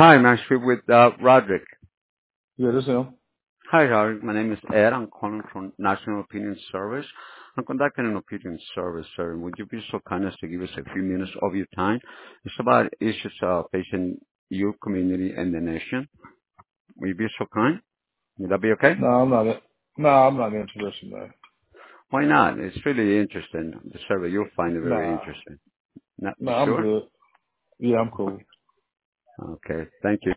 Hi, I'm actually with Roderick. Yeah, this him. Hi, Roderick. My name is Ed. I'm calling from National Opinion Service. I'm conducting an opinion service, sir. Would you be so kind as to give us a few minutes of your time? It's about issues facing your community and the nation. Will you be so kind? Would that be okay? No, I'm not. No, I'm not interested, man. Why not? It's really interesting. The survey, you'll find it very Nah, interesting. Not no, I'm sure? good. Yeah, I'm cool. Okay. Thank you.